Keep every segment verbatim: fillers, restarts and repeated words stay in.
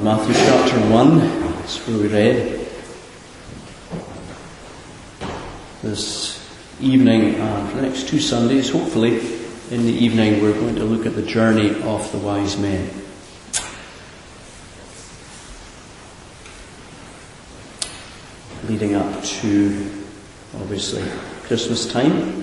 Matthew chapter one, that's where we read this evening, and for the next two Sundays, hopefully, in the evening, we're going to look at the journey of the wise men. Leading up to, obviously, Christmas time.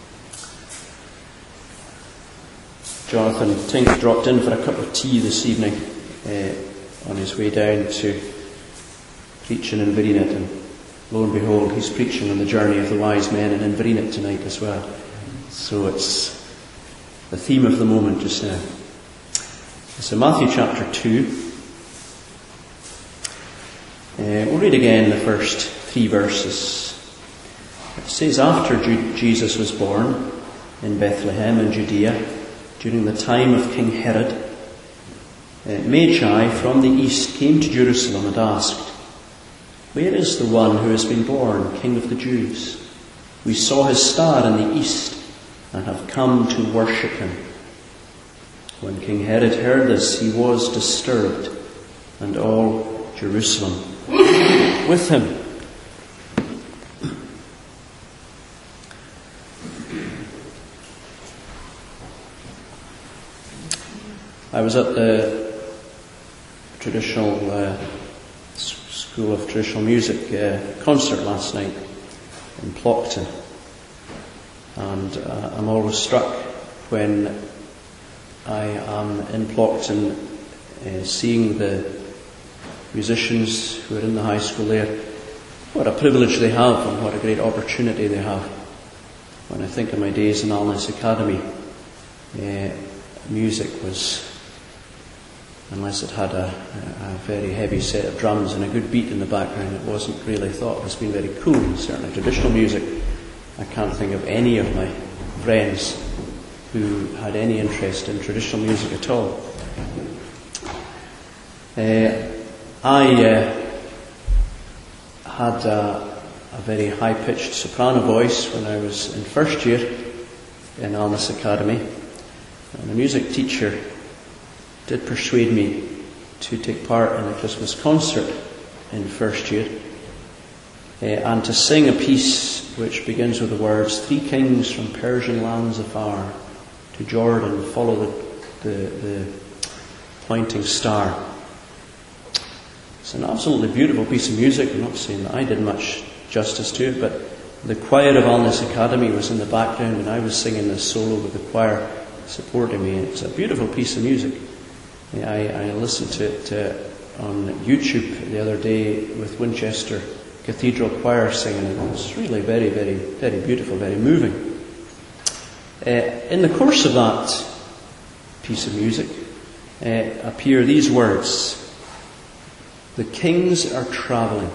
Jonathan Tink dropped in for a cup of tea this evening uh, on his way down to preach in Inverurie, and lo and behold, he's preaching on the journey of the wise men in Inverurie tonight as well. So it's the theme of the moment just now. So Matthew chapter two. Uh, we'll read again the first three verses. It says, after Ju- Jesus was born in Bethlehem in Judea, during the time of King Herod, uh, Magi from the east came to Jerusalem and asked, "Where is the one who has been born, King of the Jews? We saw his star in the east and have come to worship him." When King Herod heard this, he was disturbed, and all Jerusalem with him. I was at the traditional uh, School of Traditional Music uh, concert last night in Ploughton, and uh, I'm always struck when I am in Ploughton uh, seeing the musicians who are in the high school there. What a privilege they have, and what a great opportunity they have. When I think of my days in Alness Academy, uh, music was, unless it had a, a very heavy set of drums and a good beat in the background, it wasn't really thought of as being very cool. Certainly traditional music, I can't think of any of my friends who had any interest in traditional music at all. Uh, I uh, had a, a very high-pitched soprano voice when I was in first year in Alness Academy, and the music teacher did persuade me to take part in a Christmas concert in first year uh, and to sing a piece which begins with the words, "Three kings from Persian lands afar, to Jordan follow the, the, the pointing star." It's an absolutely beautiful piece of music. I'm not saying that I did much justice to it, but the choir of Alness Academy was in the background and I was singing this solo with the choir supporting me. It's a beautiful piece of music. I, I listened to it uh, on YouTube the other day with Winchester Cathedral Choir singing it. It was really very, very, very beautiful, very moving. Uh, in the course of that piece of music uh, appear these words: "The kings are travelling.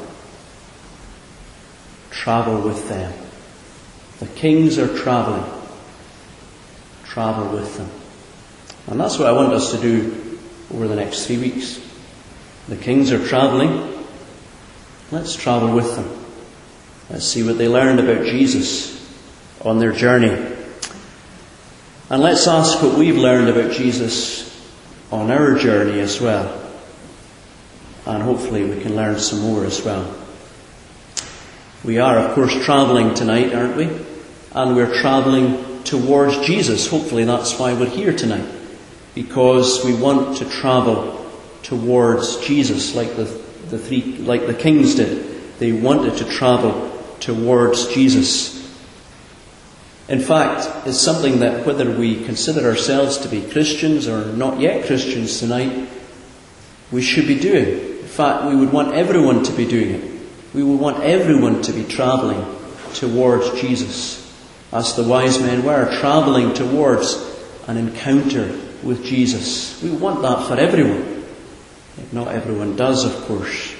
Travel with them." The kings are travelling. Travel with them. And that's what I want us to do over the next three weeks. The kings are travelling. Let's travel with them. Let's see what they learned about Jesus on their journey. And let's ask what we've learned about Jesus on our journey as well. And hopefully we can learn some more as well. We are, of course, travelling tonight, aren't we? And we're travelling towards Jesus. Hopefully that's why we're here tonight. Because we want to travel towards Jesus, like the, the three, like the kings did. They wanted to travel towards Jesus. In fact, it's something that whether we consider ourselves to be Christians or not yet Christians tonight, we should be doing. In fact, we would want everyone to be doing it. We would want everyone to be travelling towards Jesus, as the wise men were, travelling towards an encounter with Jesus. We want that for everyone. Not everyone does, of course.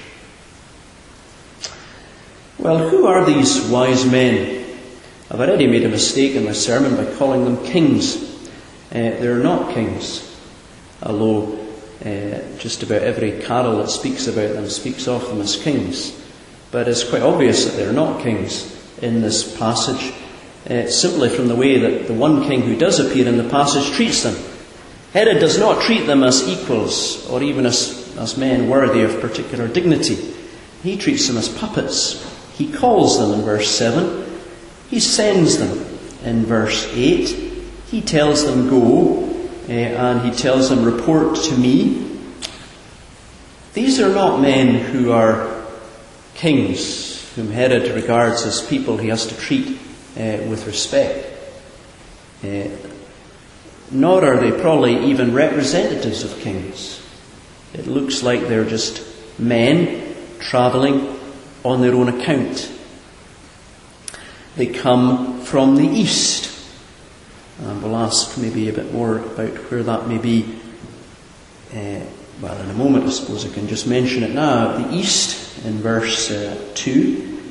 Well, who are these wise men? I've already made a mistake in my sermon by calling them kings. Uh, they're not kings, although uh, just about every carol that speaks about them speaks of them as kings. But it's quite obvious that they're not kings in this passage, uh, simply from the way that the one king who does appear in the passage treats them. Herod does not treat them as equals or even as as men worthy of particular dignity. He treats them as puppets. He calls them in verse seven. He sends them in verse eight. He tells them, go, uh, and he tells them, report to me. These are not men who are kings, whom Herod regards as people he has to treat uh, with respect. Uh, nor are they probably even representatives of kings. It looks like they're just men travelling on their own account. They come from the east. And we'll ask maybe a bit more about where that may be. Uh, well, in a moment, I suppose I can just mention it now. The east, in verse uh, two,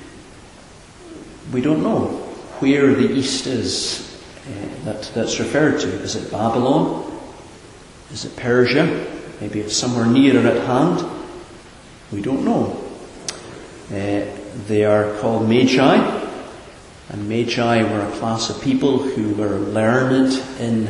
we don't know where the east is uh, that, that's referred to. Is it Babylon? Is it Persia? Maybe it's somewhere nearer at hand. We don't know. Uh, they are called Magi. And Magi were a class of people who were learned in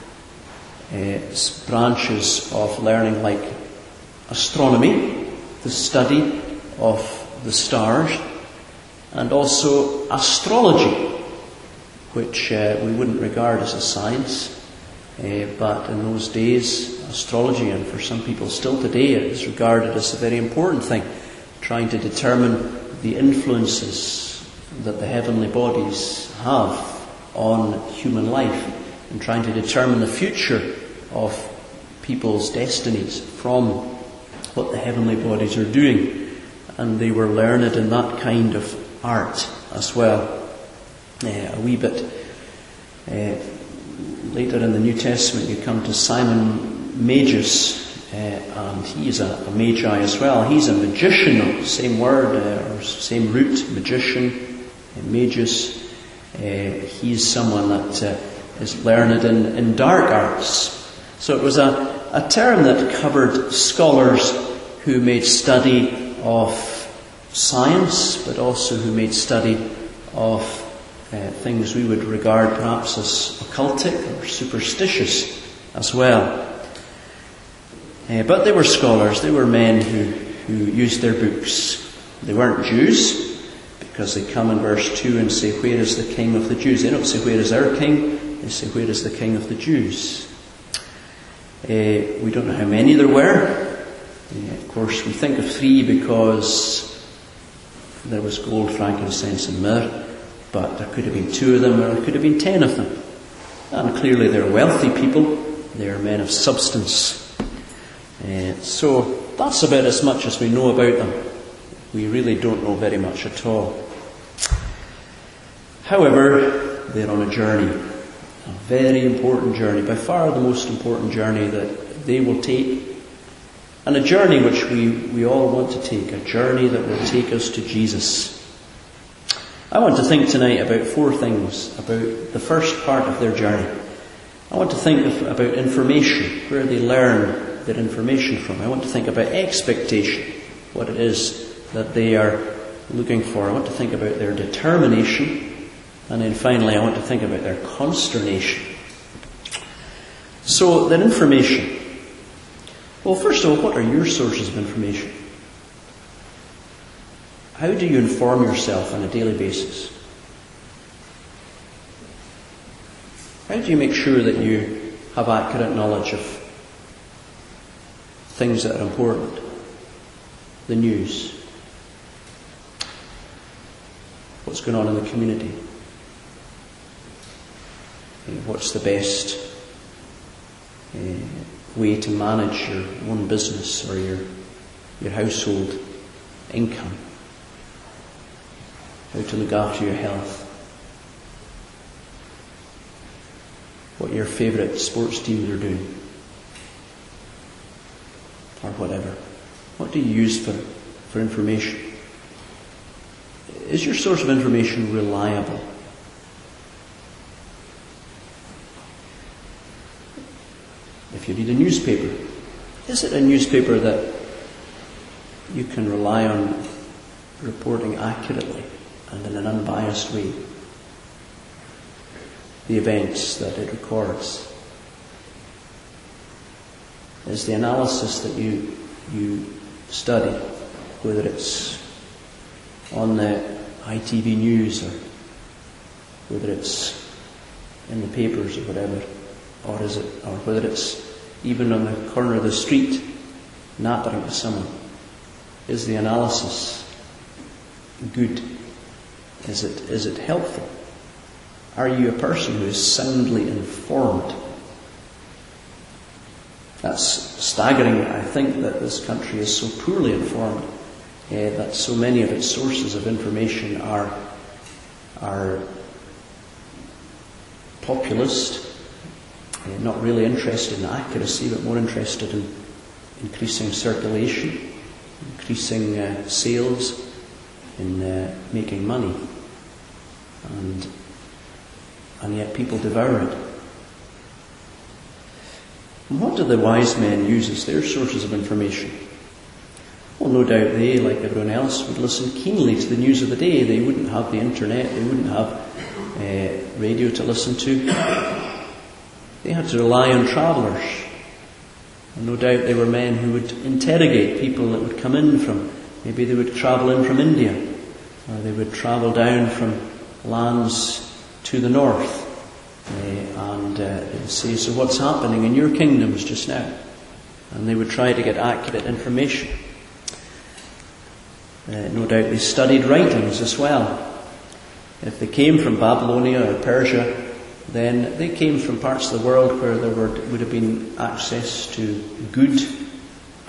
uh, branches of learning like astronomy, the study of the stars, and also astrology, which uh, we wouldn't regard as a science, uh, but in those days, astrology, and for some people still today, it is regarded as a very important thing, trying to determine the influences that the heavenly bodies have on human life, and trying to determine the future of people's destinies from what the heavenly bodies are doing. And they were learned in that kind of art as well. Uh, a wee bit uh, later in the New Testament you come to Simon Magus, uh, and he is a, a magi as well. He's a magician, same word uh, or same root, magician. Magus, uh, he's someone that uh, is learned in, in dark arts. So it was a, a term that covered scholars who made study of science, but also who made study of uh, things we would regard perhaps as occultic or superstitious as well. Uh, but they were scholars, they were men who, who used their books. They weren't Jews, because they come in verse two and say, where is the king of the Jews? They don't say, where is our king? They say, where is the king of the Jews? Uh, we don't know how many there were. Uh, of course, we think of three because there was gold, frankincense and myrrh, but there could have been two of them, or there could have been ten of them. And clearly they're wealthy people. They're men of substance. Uh, so that's about as much as we know about them. We really don't know very much at all. However, they're on a journey, a very important journey, by far the most important journey that they will take, and a journey which we, we all want to take, a journey that will take us to Jesus. I want to think tonight about four things about the first part of their journey. I want to think of, about information, where they learn their information from. I want to think about expectation, what it is that they are looking for. I want to think about their determination. And then finally, I want to think about their consternation. So, their information. Well, first of all, what are your sources of information? How do you inform yourself on a daily basis? How do you make sure that you have accurate knowledge of things that are important? The news. What's going on in the community? What's the best uh, way to manage your own business or your your household income? How to look after your health? What your favourite sports teams are doing? Or whatever. What do you use for, for information? Is your source of information reliable? If you read a newspaper, is it a newspaper that you can rely on reporting accurately and in an unbiased way the events that it records? Is the analysis that you you study, whether it's on the I T V news or whether it's in the papers or whatever, or is it, or whether it's even on the corner of the street, nattering to someone. Is the analysis good? Is it, is it helpful? Are you a person who is soundly informed? That's staggering, I think, that this country is so poorly informed, uh, that so many of its sources of information are, are populist, uh, not really interested in accuracy, but more interested in increasing circulation, increasing uh, sales, in uh, making money. And, and yet people devour it. And what do the wise men use as their sources of information? Well, no doubt they, like everyone else, would listen keenly to the news of the day. They wouldn't have the internet, they wouldn't have uh, radio to listen to. They had to rely on travellers. And no doubt they were men who would interrogate people that would come in from, maybe they would travel in from India, or they would travel down from lands to the north. Uh, and uh, they would say, so what's happening in your kingdoms just now? And they would try to get accurate information. Uh, no doubt they studied writings as well. If they came from Babylonia or Persia, then they came from parts of the world where there were, would have been access to good uh,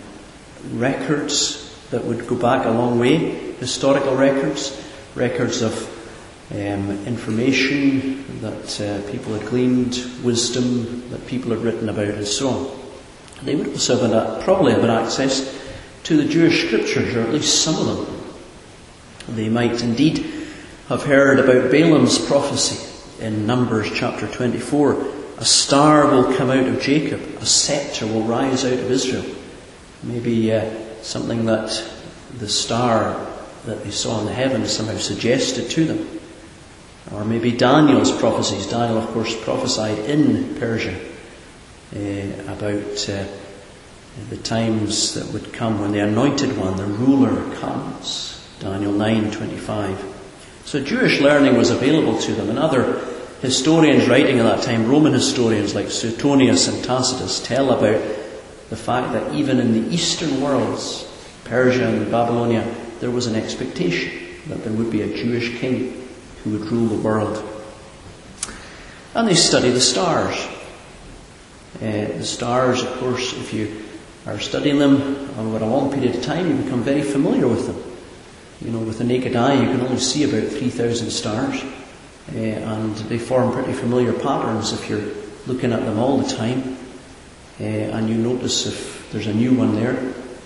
records that would go back a long way, historical records, records of um, information that uh, people had gleaned, wisdom that people had written about, and so on. They would also have had, probably have had access to the Jewish scriptures, or at least some of them. They might indeed have heard about Balaam's prophecy in Numbers chapter twenty-four. A star will come out of Jacob, a scepter will rise out of Israel. Maybe uh, something that the star that they saw in the heavens somehow suggested to them. Or maybe Daniel's prophecies. Daniel, of course, prophesied in Persia uh, about uh, the times that would come when the anointed one, the ruler, comes. Daniel nine twenty-five. So Jewish learning was available to them, and other historians writing at that time, Roman historians like Suetonius and Tacitus, tell about the fact that even in the eastern worlds, Persia and Babylonia, there was an expectation that there would be a Jewish king who would rule the world. And they study the stars. Uh, the stars, of course, if you are studying them over a long period of time, you become very familiar with them. You know, with the naked eye, you can only see about three thousand stars. Uh, and they form pretty familiar patterns if you're looking at them all the time. Uh, and you notice if there's a new one there.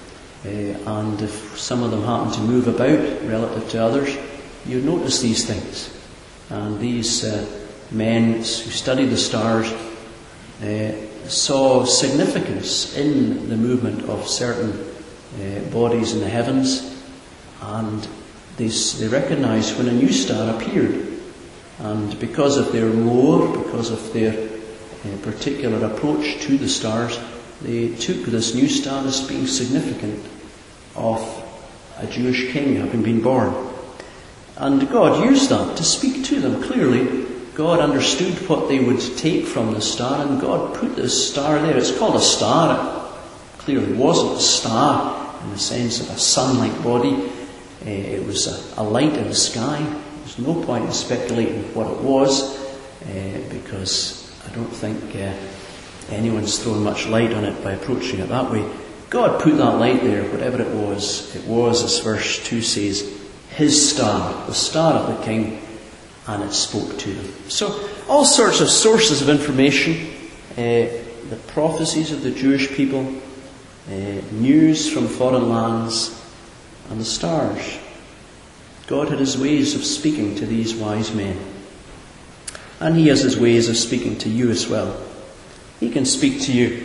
Uh, and if some of them happen to move about relative to others, you notice these things. And these uh, men who study the stars uh, saw significance in the movement of certain uh, bodies in the heavens. And they, they recognized when a new star appeared. And because of their lore, because of their uh, particular approach to the stars, they took this new star as being significant of a Jewish king having been born. And God used that to speak to them clearly. God understood what they would take from the star, and God put this star there. It's called a star. It clearly wasn't a star in the sense of a sun-like body. Uh, it was a, a light in the sky. There's no point in speculating what it was, uh, because I don't think uh, anyone's thrown much light on it by approaching it that way. God put that light there, whatever it was. It was, as verse two says, His star, the star of the king, and it spoke to them. So, all sorts of sources of information, uh, the prophecies of the Jewish people, uh, news from foreign lands, and the stars. God had His ways of speaking to these wise men. And He has His ways of speaking to you as well. He can speak to you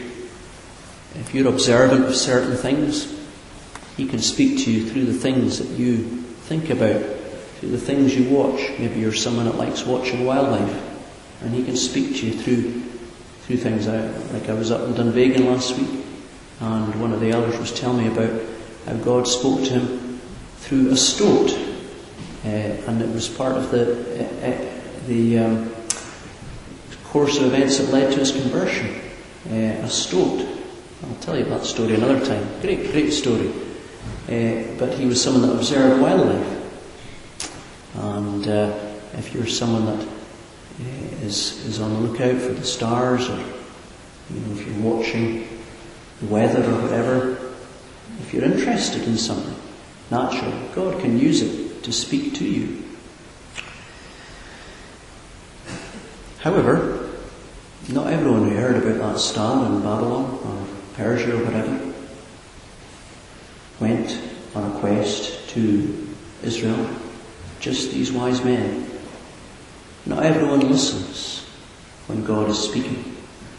if you're observant of certain things. He can speak to you through the things that you think about, through the things you watch. Maybe you're someone that likes watching wildlife, and He can speak to you through through things. I, like I was up in Dunvegan last week, And one of the elders was telling me about how God spoke to him through a stoat. Uh, and it was part of the, uh, uh, the um, course of events that led to his conversion. Uh, a stoat. I'll tell you that story another time. Great, great story. Uh, but he was someone that observed wildlife. And uh, if you're someone that uh, is is on the lookout for the stars, or you know, if you're watching the weather or whatever, if you're interested in something natural, God can use it to speak to you. However, not everyone who heard about that star in Babylon or Persia or whatever went on a quest to Israel. Just these wise men. Not everyone listens when God is speaking.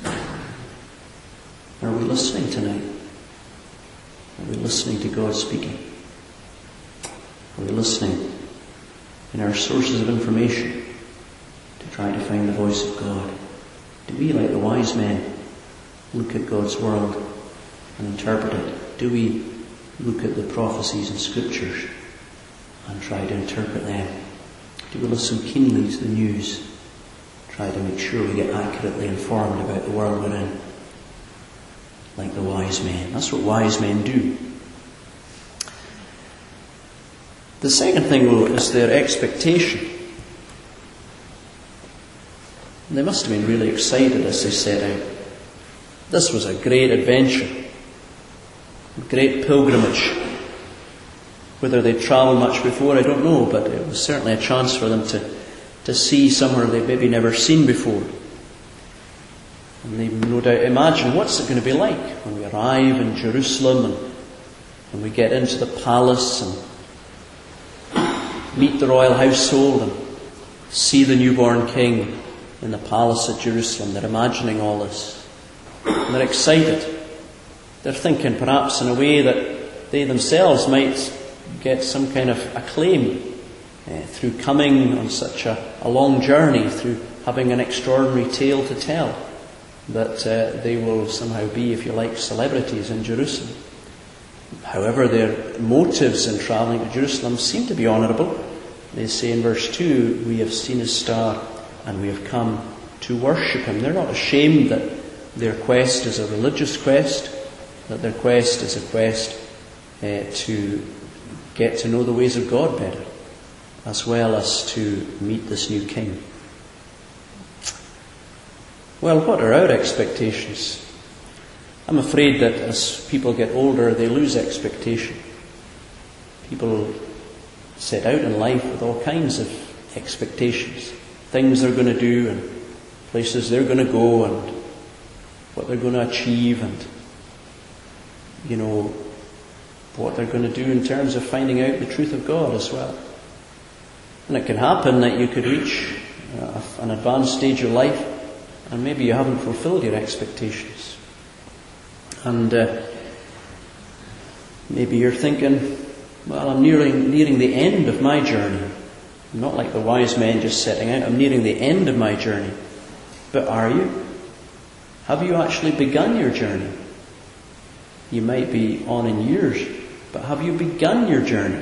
Are we listening tonight? Are we listening to God speaking? Are we listening in our sources of information to try to find the voice of God? Do we, like the wise men, look at God's world and interpret it? Do we look at the prophecies and scriptures and try to interpret them? Do we listen keenly to the news? Try to make sure we get accurately informed about the world we're in? Like the wise men. That's what wise men do. The second thing, though, is their expectation. They must have been really excited as they set out. This was a great adventure, a great pilgrimage. Whether they'd travelled much before, I don't know, but it was certainly a chance for them to, to see somewhere they'd maybe never seen before. And they no doubt imagine, what's it going to be like when we arrive in Jerusalem and when we get into the palace and meet the royal household and see the newborn king in the palace at Jerusalem. They're imagining all this. And they're excited. They're thinking perhaps in a way that they themselves might get some kind of acclaim uh, through coming on such a, a long journey, through having an extraordinary tale to tell, that uh, they will somehow be, if you like, celebrities in Jerusalem. However, their motives in travelling to Jerusalem seem to be honourable. They say in verse two, we have seen his star and we have come to worship him. They're not ashamed that their quest is a religious quest, that their quest is a quest uh, to get to know the ways of God better, as well as to meet this new king. Well, what are our expectations? I'm afraid that as people get older, they lose expectation. People set out in life with all kinds of expectations. Things they're going to do and places they're going to go and what they're going to achieve and, you know, what they're going to do in terms of finding out the truth of God as well. And it can happen that you could reach uh, an advanced stage of life and maybe you haven't fulfilled your expectations. And uh, maybe you're thinking, well, I'm nearing, nearing the end of my journey. I'm not like the wise men just setting out. I'm nearing the end of my journey. But are you? Have you actually begun your journey? You might be on in years, but have you begun your journey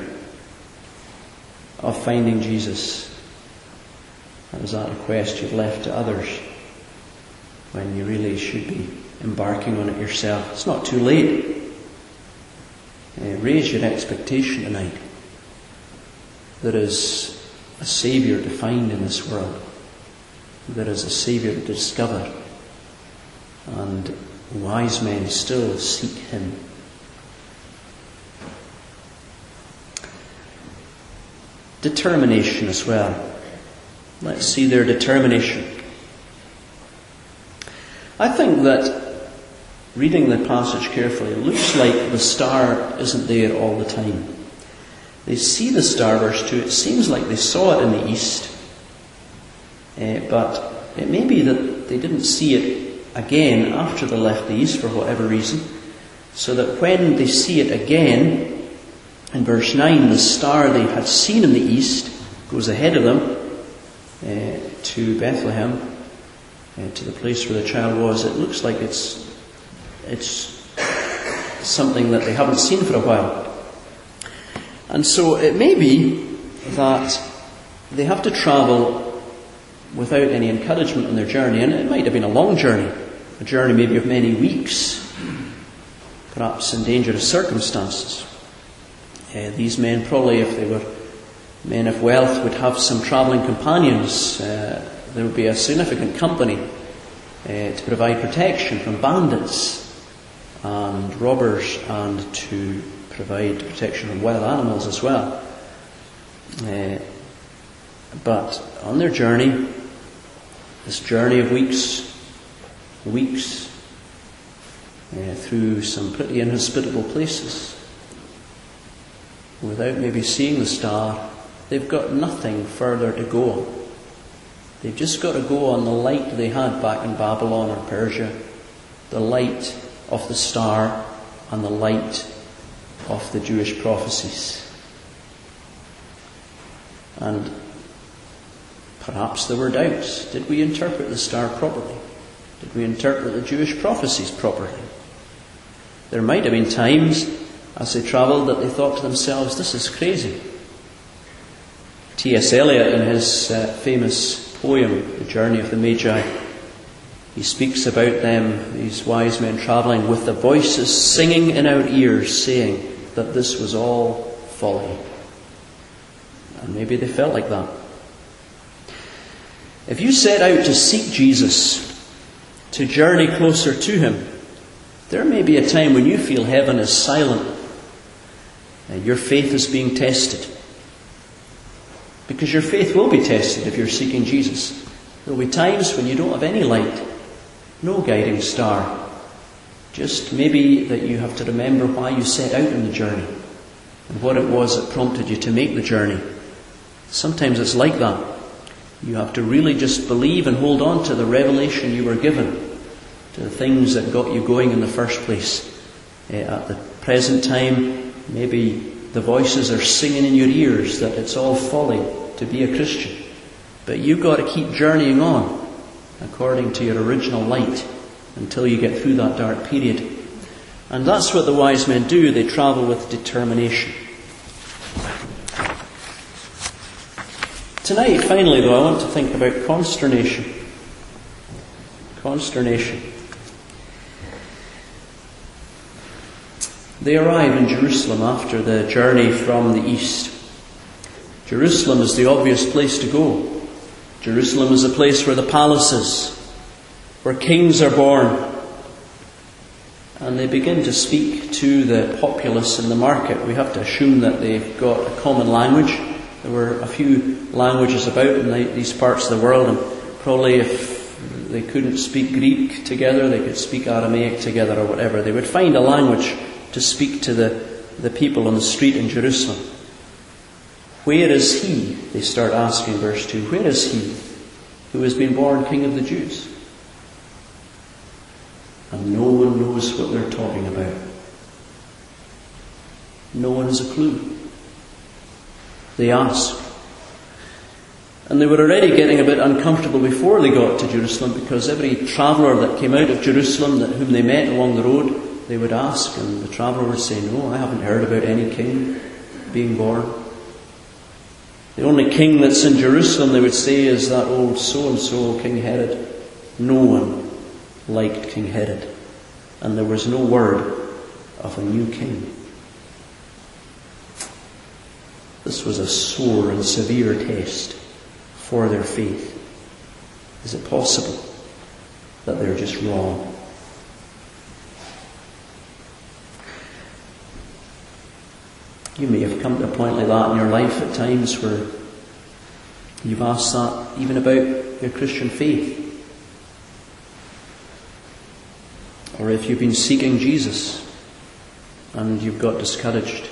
of finding Jesus? Or is that a quest you've left to others when you really should be embarking on it yourself? It's not too late. Uh, raise your expectation tonight. There is a Saviour to find in this world. There is a Saviour to discover. And wise men still seek him. Determination as well. Let's see their determination. I think that reading the passage carefully, it looks like the star isn't there all the time. They see the star, verse two. It seems like they saw it in the east. Uh, but it may be that they didn't see it again after they left the east for whatever reason. So that when they see it again, in verse nine, the star they had seen in the east goes ahead of them uh, to Bethlehem, uh, to the place where the child was. It looks like it's it's something that they haven't seen for a while. And so it may be that they have to travel without any encouragement on their journey, and it might have been a long journey, a journey maybe of many weeks, perhaps in dangerous circumstances. Uh, these men probably, if they were men of wealth, would have some travelling companions. Uh, there would be a significant company uh, to provide protection from bandits and robbers, and to provide protection from wild animals as well. Uh, but on their journey, this journey of weeks, weeks, uh, through some pretty inhospitable places, without maybe seeing the star, they've got nothing further to go on. They've just got to go on the light they had back in Babylon or Persia, the light of the star and the light of the Jewish prophecies. And perhaps there were doubts. Did we interpret the star properly? Did we interpret the Jewish prophecies properly? There might have been times as they travelled that they thought to themselves, this is crazy. T S Eliot, in his uh, famous poem, The Journey of the Magi, he speaks about them, these wise men travelling, with the voices singing in our ears, saying that this was all folly. And maybe they felt like that. If you set out to seek Jesus, to journey closer to Him, there may be a time when you feel heaven is silent and your faith is being tested. Because your faith will be tested if you're seeking Jesus. There will be times when you don't have any light, no guiding star. Just maybe that you have to remember why you set out on the journey and what it was that prompted you to make the journey. Sometimes it's like that. You have to really just believe and hold on to the revelation you were given, to the things that got you going in the first place. Uh, at the present time, maybe the voices are singing in your ears that it's all folly to be a Christian. But you've got to keep journeying on according to your original light until you get through that dark period. And that's what the wise men do. They travel with determination. Tonight, finally, though, I want to think about consternation. Consternation. They arrive in Jerusalem after the journey from the east. Jerusalem is the obvious place to go. Jerusalem is a place where the palace is, where kings are born. And they begin to speak to the populace in the market. We have to assume that they've got a common language. There were a few languages about in these parts of the world, and probably if they couldn't speak Greek together, they could speak Aramaic together or whatever. They would find a language to speak to the, the people on the street in Jerusalem. Where is he? They start asking, verse two. Where is he who has been born King of the Jews? And no one knows what they're talking about. No one has a clue. They ask. And they were already getting a bit uncomfortable before they got to Jerusalem, because every traveller that came out of Jerusalem, that whom they met along the road, they would ask, and the traveller would say, no, I haven't heard about any king being born. The only king that's in Jerusalem, they would say, is that old so-and-so, King Herod. No one liked King Herod. And there was no word of a new king. This was a sore and severe test for their faith. Is it possible that they're just wrong? You may have come to a point like that in your life at times where you've asked that even about your Christian faith. Or if you've been seeking Jesus and you've got discouraged.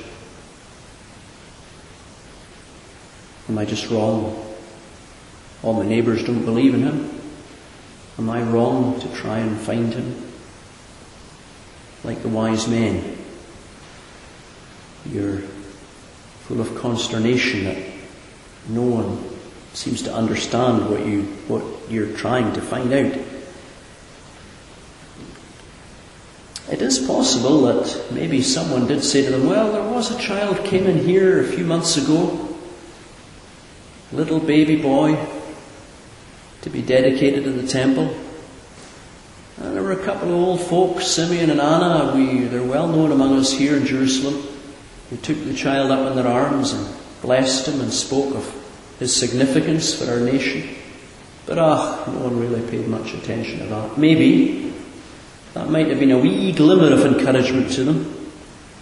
Am I just wrong? All my neighbours don't believe in him. Am I wrong to try and find him? Like the wise men, you're full of consternation that no one seems to understand what you what you're trying to find out. it is possible that maybe someone did say to them, well, there was a child came in here a few months ago, little baby boy, to be dedicated to the temple. And there were a couple of old folks, Simeon and Anna, we, they're well known among us here in Jerusalem, who took the child up in their arms and blessed him and spoke of his significance for our nation. But ah, no one really paid much attention to that. Maybe that might have been a wee glimmer of encouragement to them.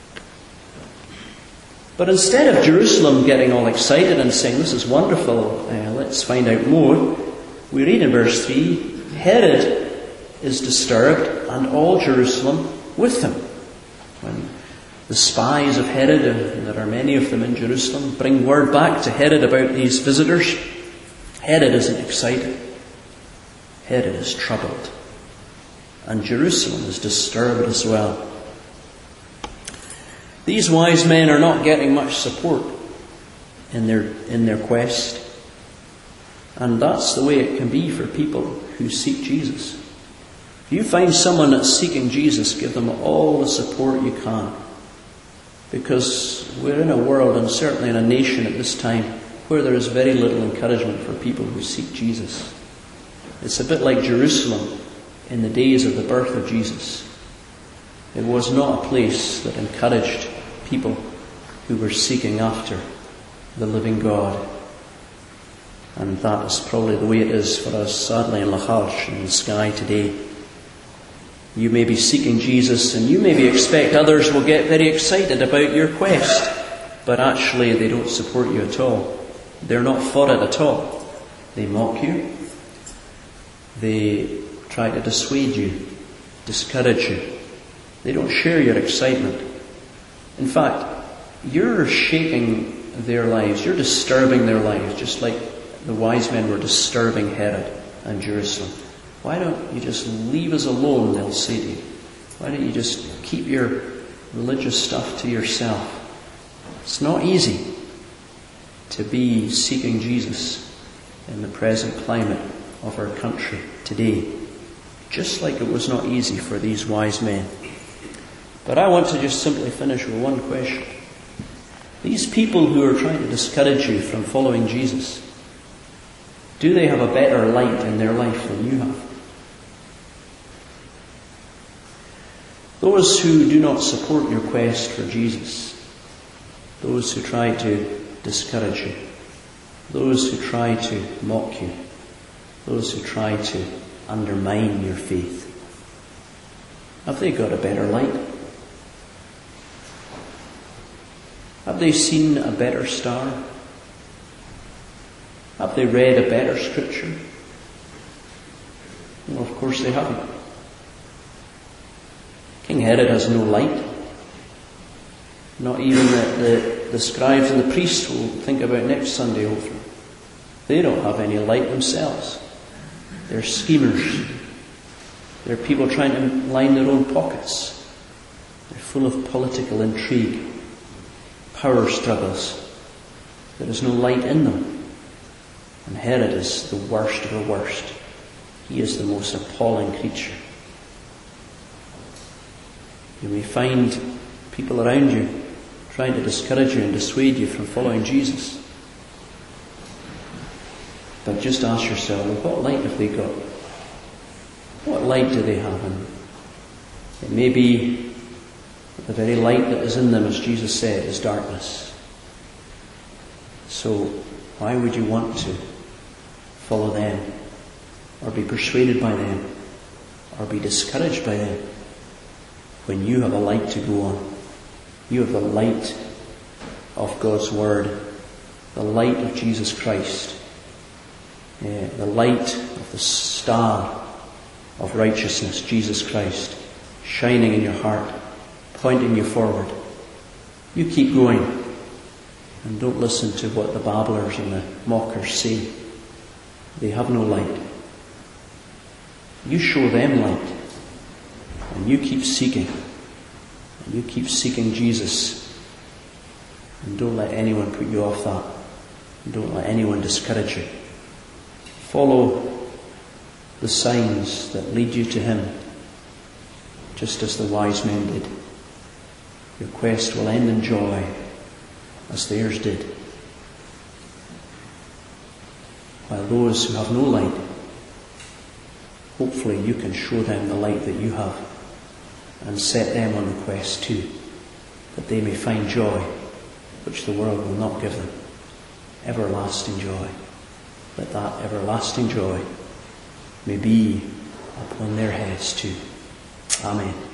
But instead of Jerusalem getting all excited and saying, this is wonderful, uh, let's find out more, we read in verse three, Herod is disturbed and all Jerusalem with him. When the spies of Herod, and there are many of them in Jerusalem, bring word back to Herod about these visitors, Herod isn't excited. Herod is troubled. And Jerusalem is disturbed as well. These wise men are not getting much support in their, in their quest. And that's the way it can be for people who seek Jesus. If you find someone that's seeking Jesus, give them all the support you can. Because we're in a world, and certainly in a nation at this time, where there is very little encouragement for people who seek Jesus. It's a bit like Jerusalem in the days of the birth of Jesus. It was not a place that encouraged people who were seeking after the living God. And that is probably the way it is for us, sadly, in Lacharge, in the Skye today. You may be seeking Jesus, and you maybe expect others will get very excited about your quest, but actually they don't support you at all. They're not for it at all. They mock you. They try to dissuade you, discourage you. They don't share your excitement. In fact, you're shaking their lives. You're disturbing their lives, just like the wise men were disturbing Herod and Jerusalem. Why don't you just leave us alone, they'll say to you. Why don't you just keep your religious stuff to yourself? It's not easy to be seeking Jesus in the present climate of our country today. Just like it was not easy for these wise men. But I want to just simply finish with one question. These people who are trying to discourage you from following Jesus, do they have a better light in their life than you have? Those who do not support your quest for Jesus, those who try to discourage you, those who try to mock you, those who try to undermine your faith, have they got a better light? Have they seen a better star? Have they read a better scripture? Well, of course they haven't. King Herod has no light. Not even the, the, the scribes and the priests will think about next Sunday over. They don't have any light themselves. They're schemers. They're people trying to line their own pockets. They're full of political intrigue, power struggles. There is no light in them. And Herod is the worst of the worst. He is the most appalling creature. You may find people around you trying to discourage you and dissuade you from following Jesus. But just ask yourself, well, what light have they got? What light do they have? And it may be the very light that is in them, as Jesus said, is darkness. So why would you want to follow them, or be persuaded by them, or be discouraged by them, when you have a light to go on? You have the light of God's Word, the light of Jesus Christ, uh, the light of the star of righteousness, Jesus Christ, shining in your heart, pointing you forward. You keep going, and don't listen to what the babblers and the mockers say. They have no light. You show them light, and you keep seeking, and you keep seeking Jesus, and don't let anyone put you off that. And don't let anyone discourage you. Follow the signs that lead you to Him. just as the wise men did. Your quest will end in joy, as theirs did. While those who have no light, hopefully you can show them the light that you have and set them on the quest too, that they may find joy which the world will not give them. Everlasting joy. Let that everlasting joy may be upon their heads too. Amen.